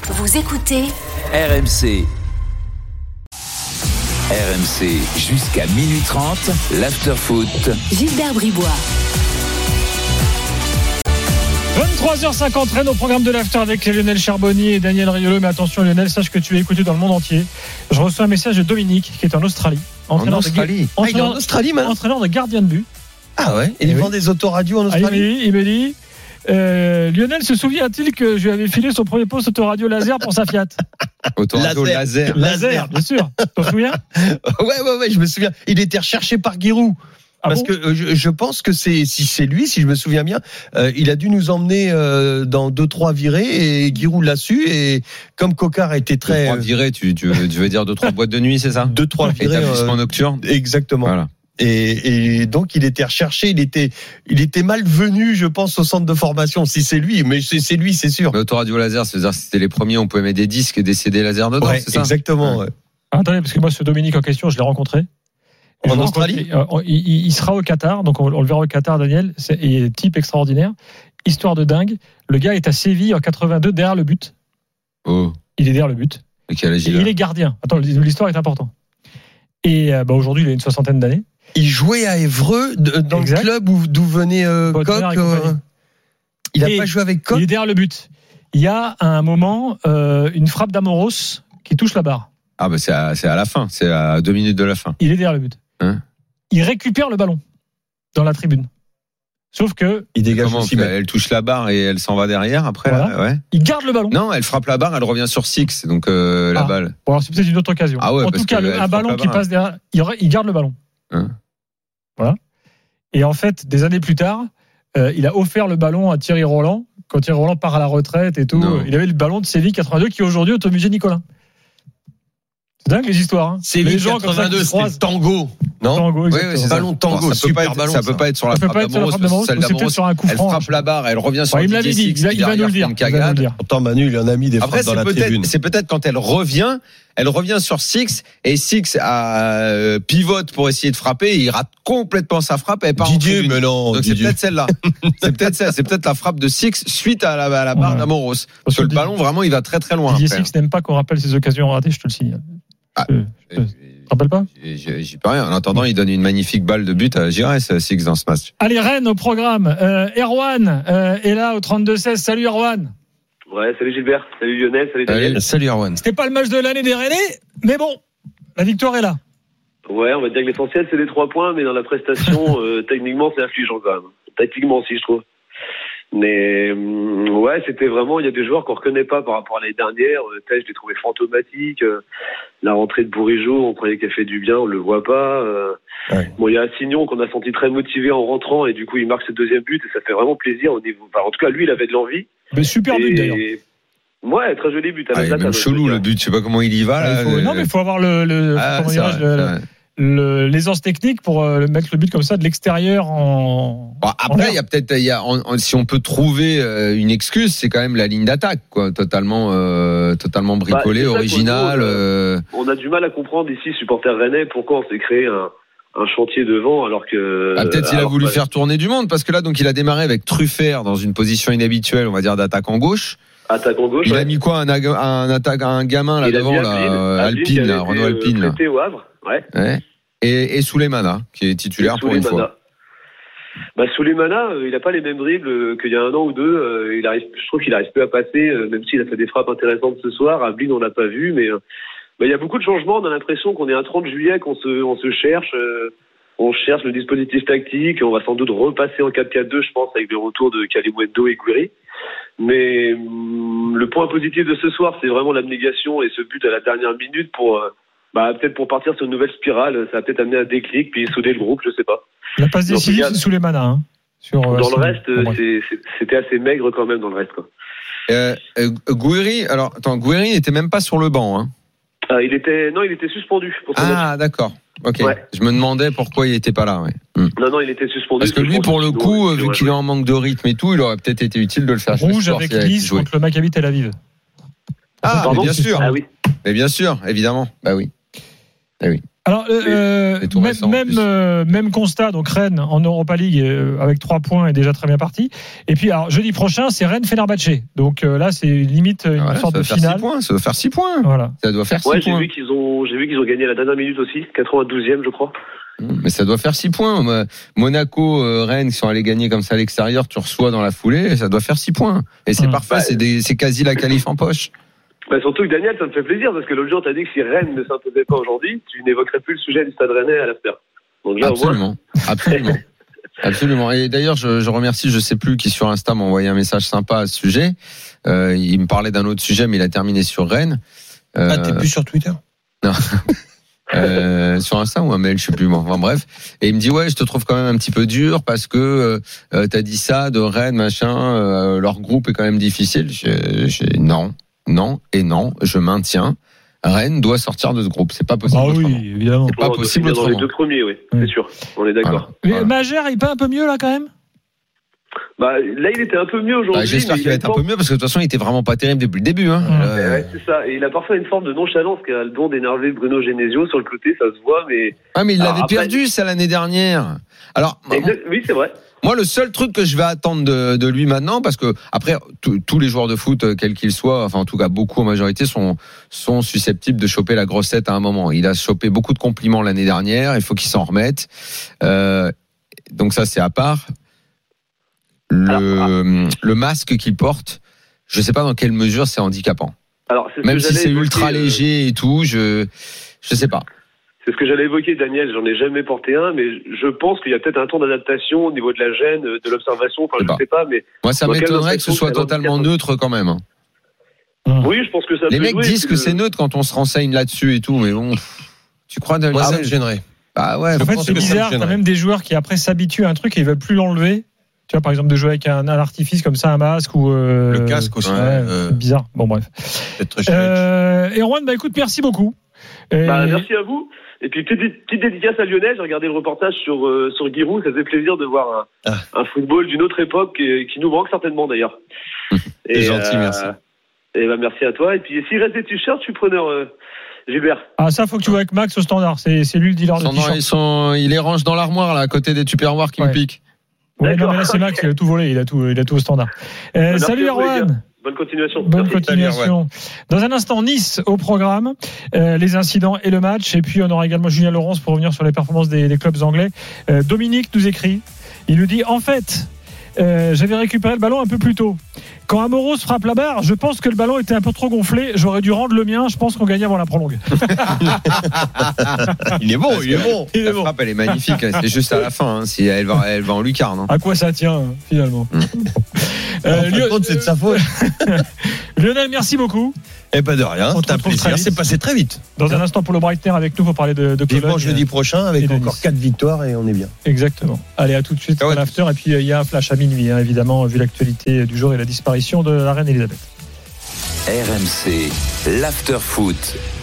Vous écoutez RMC. RMC jusqu'à minuit 30, l'after-foot. Gilbert Bribois. 23h50, au programme de l'After avec Lionel Charbonnier et Daniel Riolo. Mais attention Lionel, sache que tu es écouté dans le monde entier. Je reçois un message de Dominique qui est en Australie. Il est en Australie maintenant. Entraîneur de gardien de but. Ah ouais. Et il vend des autoradios en Australie. Il me dit Lionel se souvient-il que je lui avais filé son premier poste autoradio laser pour sa Fiat. Autoradio laser, bien sûr. Tu t'en souviens? Ouais, je me souviens. Il était recherché par Giroud. Parce que je pense que si je me souviens bien, il a dû nous emmener dans 2-3 virées et Giroud l'a su. Et comme Cocard était très 2-3 virées, tu veux dire 2-3 boîtes de nuit, c'est ça? 2-3 virées. Établissement nocturne. Exactement. Voilà. Et donc il était recherché, il était malvenu, je pense, au centre de formation. Si c'est lui, mais c'est lui, c'est sûr. L'autoradio laser, c'est-à-dire que c'était les premiers, on pouvait mettre des disques et des CD laser dedans, c'est ça? Exactement. Ouais. Attendez, parce que moi, ce Dominique en question, je l'ai rencontré. En Australie, il sera au Qatar, donc on le verra au Qatar, Daniel. C'est type extraordinaire, histoire de dingue. Le gars est à Séville en 82 derrière le but. Oh. Il est derrière le but. Et quel âge il est gardien. Attends, l'histoire est importante. Et aujourd'hui, il a une 60aine d'années. Il jouait à Évreux, dans le club d'où venait Koch. Il n'a pas joué avec Koch. Il est derrière le but. Il y a à un moment une frappe d'Amoros qui touche la barre. Ah bah c'est à la fin, c'est à 2 minutes de la fin. Il est derrière le but. Il récupère le ballon dans la tribune. Sauf que il dégage. Comment elle touche la barre et elle s'en va derrière après. Voilà. Là, ouais. Il garde le ballon. Non, elle frappe la barre, elle revient sur Six, donc la balle. Bon, alors c'est peut-être une autre occasion. Ah ouais, en tout cas, un ballon qui passe derrière, il garde le ballon. Voilà. Et en fait, des années plus tard, il a offert le ballon à Thierry Roland quand Thierry Roland part à la retraite et tout. Non. Il avait le ballon de Séville 82 qui aujourd'hui est au musée Nicolas. C'est dingue les histoires. Hein. Séville 82, c'était Tango. Non, Tango, oui, c'est ballon de Tango, super ballon. Ça peut pas être sur la frappe d'Amoros, c'est peut-être sur un coup franc. Elle frappe la barre, elle revient sur il me l'avait dit, il va nous le dire. Pourtant Manu, il en a mis des frappes dans la tribune. C'est peut-être quand elle revient sur Six et Six pivote pour essayer de frapper, et il rate complètement sa frappe et elle part Didier, mais non. Donc c'est peut-être celle-là. C'est peut-être ça, c'est peut-être la frappe de Six suite à la barre d'Amoros. Parce que le ballon vraiment, il va très très loin. Didier Six n'aime pas qu'on rappelle ses occasions ratées, je te le signale. Tu te rappelles pas? J'y peux rien. En attendant, il donne une magnifique balle de but à Giresse, Six, dans ce match. Allez, Rennes au programme. Erwan est là au 32-16. Salut Erwan. Ouais, salut Gilbert, salut Lionel, salut Daniel. Salut Erwan. C'était pas le match de l'année des Rennais, mais bon, la victoire est là. Ouais, on va dire que l'essentiel c'est les 3 points, mais dans la prestation, techniquement c'est affligeant quand même. Tactiquement aussi, je trouve. Mais ouais, c'était vraiment, il y a des joueurs qu'on reconnaît pas par rapport à l'année dernière. Je l'ai trouvé fantomatique. La rentrée de Bourigeaud, on croyait qu'elle fait du bien, on le voit pas. Bon, il y a Assignon qu'on a senti très motivé en rentrant et du coup il marque ce deuxième but et ça fait vraiment plaisir au niveau. Enfin, en tout cas, lui, il avait de l'envie. Mais super but d'ailleurs. Ouais, très joli but. Il est même chelou le but, je sais pas comment il y va. Là, non, mais il faut avoir l'aisance technique pour mettre le but comme ça de l'extérieur après, il y a peut-être, si on peut trouver une excuse, c'est quand même la ligne d'attaque, quoi, totalement bricolée, originale. On a du mal à comprendre ici, supporters rennais, pourquoi on s'est créé un chantier devant alors que. Peut-être il a voulu faire tourner du monde parce que là, donc, il a démarré avec Truffert dans une position inhabituelle, on va dire d'attaquant gauche. Attaquant gauche. Il a mis quoi, un gamin là devant, Alpine, Renault Alpine. Prêté au Havre, ouais. Et Souleymana, qui est titulaire pour une fois. Souleymana, il n'a pas les mêmes dribbles qu'il y a un an ou deux. Je trouve qu'il arrive peu à passer, même s'il a fait des frappes intéressantes ce soir. Ablin, on l'a pas vu, mais il y a beaucoup de changements. On a l'impression qu'on est un 30 juillet, qu'on se cherche. On cherche le dispositif tactique. On va sans doute repasser en 4-4-2, je pense, avec le retour de Kalimundo et Gouiri. Mais le point positif de ce soir, c'est vraiment l'abnégation et ce but à la dernière minute pour peut-être pour partir sur une nouvelle spirale. Ça a peut-être amené un déclic puis souder le groupe, je sais pas. La passe décisive sous les manas. Dans le reste, c'était assez maigre quand même dans le reste, quoi. Gouiri n'était même pas sur le banc, hein. Il était suspendu pour son match. D'accord. Ok. Ouais. Je me demandais pourquoi il était pas là. Ouais. Non, il était suspendu. Parce que lui, pour le coup, vu qu'il est en manque de rythme et tout, il aurait peut-être été utile de le faire. Rouge avec Nice contre le Maccabi Tel Aviv. Bien sûr. Ah oui. Mais bien sûr, évidemment. Bah oui. Alors, C'est tout récent, en plus. même constat, donc Rennes en Europa League avec 3 points est déjà très bien parti. Et puis, alors, jeudi prochain, c'est Rennes-Fenerbahçe. Donc là, c'est limite une Voilà, sorte ça de doit faire finale. 6 points. Ça doit faire 6 points. Voilà. Ça doit faire 6 Ouais, points. j'ai vu qu'ils ont gagné à la dernière minute aussi, 92e, je crois. Mais ça doit faire 6 points. Monaco, Rennes, qui sont allés gagner comme ça à l'extérieur, tu reçois dans la foulée, ça doit faire 6 points. Et c'est parfait, c'est quasi la qualif en poche. Bah, surtout que Daniel, ça me fait plaisir parce que l'autre jour, t'as dit que si Rennes ne s'imposait pas aujourd'hui, tu n'évoquerais plus le sujet du Stade Rennais à l'after. Donc là, Absolument. Et d'ailleurs, je remercie, je sais plus qui sur Insta m'a envoyé un message sympa à ce sujet. Il me parlait d'un autre sujet, mais il a terminé sur Rennes. T'es plus sur Twitter? Non. Sur Insta ou un mail, je sais plus moi. Enfin bref. Et il me dit ouais, je te trouve quand même un petit peu dur parce que t'as dit ça de Rennes, machin. Leur groupe est quand même difficile. Non, je maintiens. Rennes doit sortir de ce groupe. C'est pas possible. Ah oui, autrement. évidemment. C'est pas possible dans autrement. les 2 premiers, oui, c'est sûr. On est d'accord. Mais Magère, il peut un peu mieux là quand même. Bah, là, il était un peu mieux aujourd'hui. J'espère qu'il va être un peu mieux parce que de toute façon, il était vraiment pas terrible depuis le début. Hein. Ouais, c'est ça. Et il a parfois une forme de nonchalance qui a le don d'énerver Bruno Genesio sur le côté, ça se voit, mais. Ah, mais il l'avait après... perdu, ça, l'année dernière. Alors. Oui, c'est vrai. Moi, le seul truc que je vais attendre de lui maintenant, parce que après, tous les joueurs de foot, quels qu'ils soient, enfin en tout cas beaucoup en majorité, sont susceptibles de choper la grosse tête à un moment. Il a chopé beaucoup de compliments l'année dernière, il faut qu'il s'en remette. Donc ça, c'est à part. Le masque qu'il porte, je sais pas dans quelle mesure c'est handicapant. Alors, même si c'est ultra léger et tout, je sais pas. C'est ce que j'allais évoquer, Daniel. J'en ai jamais porté un, mais je pense qu'il y a peut-être un temps d'adaptation au niveau de la gêne, de l'observation. Enfin, je sais pas, mais. Moi, ça m'étonnerait que ce soit totalement neutre quand même. Oui, je pense que ça. Les mecs disent que c'est neutre quand on se renseigne là-dessus et tout, mais bon, tu crois de moi, ça me gênerait. Bah ouais. En fait, c'est bizarre. T'as même des joueurs qui après s'habituent à un truc et ils veulent plus l'enlever. Tu vois, par exemple, de jouer avec un artifice comme ça, un masque ou le casque aussi. C'est bizarre. Bon, bref. Et Erwan, écoute, merci beaucoup. Merci à vous. Et puis, petite dédicace à Lionel. J'ai regardé le reportage sur Giroud. Ça faisait plaisir de voir un football d'une autre époque qui nous manque certainement d'ailleurs. C'est gentil, merci. Et merci à toi. Et puis, s'il reste des t-shirts, je suis preneur, Gilbert. Ah, ça, faut que tu vois avec Max au standard. C'est lui le dealer de t-shirts. Il les range dans l'armoire, là, à côté des tupperwares qui me piquent. Ouais, non, mais là, c'est Max, il a tout volé. Il a tout au standard. Salut, Erwan. Bonne continuation. Bonne continuation. Dans un instant, Nice au programme, les incidents et le match. Et puis, on aura également Julien Laurence pour revenir sur les performances des clubs anglais. Dominique nous écrit. Il nous dit, en fait, j'avais récupéré le ballon un peu plus tôt. Quand Amoros frappe la barre, je pense que le ballon était un peu trop gonflé. J'aurais dû rendre le mien. Je pense qu'on gagnait avant la prolongue. Il est bon. La frappe, elle est magnifique. C'est juste à la fin. Hein, si elle va en lucarne. Hein. À quoi ça tient, finalement C'est de sa faute. Lionel, merci beaucoup. Et pas de rien. C'est un plaisir. C'est passé très vite. Dans un instant, Paulo Breitner avec nous pour parler de Cologne. Jeudi prochain avec encore 4 victoires et on est bien. Exactement. Allez, à tout de suite dans l'after. Et puis, il y a un flash à minuit, hein, évidemment, vu l'actualité du jour et la disparition de la reine Elisabeth. RMC, l'after foot.